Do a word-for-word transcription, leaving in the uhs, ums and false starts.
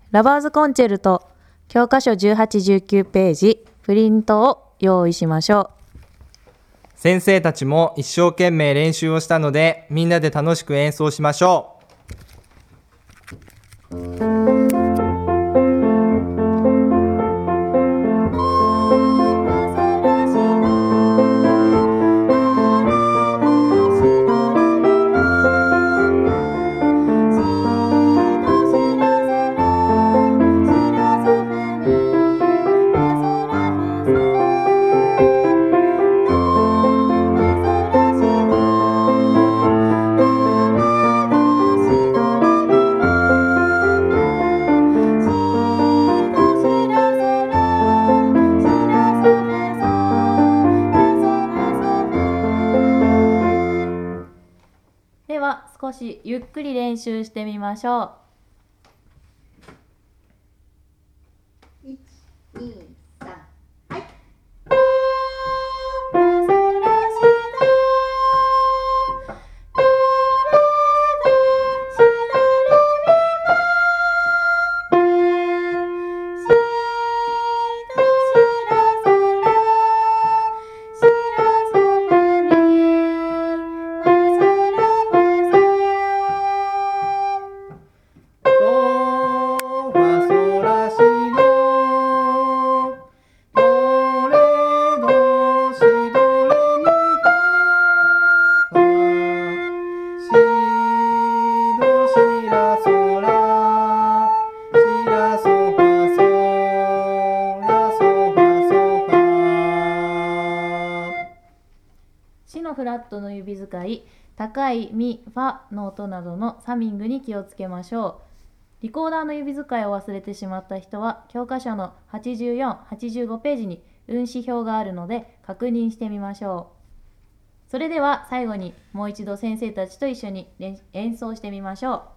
ラバーズコンチェルト教科書じゅうはち、じゅうきゅうページプリントを用意しましょう。 先生たちも一生懸命練習をしたので、みんなで楽しく演奏しましょう。 では少しゆっくり練習してみましょう。 いち、に、さん、はい。 シのフラットの指使い、高いミ、ファの音などのサミングに気をつけましょう。リコーダーの指使いを忘れてしまった人は教科書のはちじゅうよん、はちじゅうごページに運指表があるので確認してみましょう。それでは最後にもう一度先生たちと一緒に演奏してみましょう。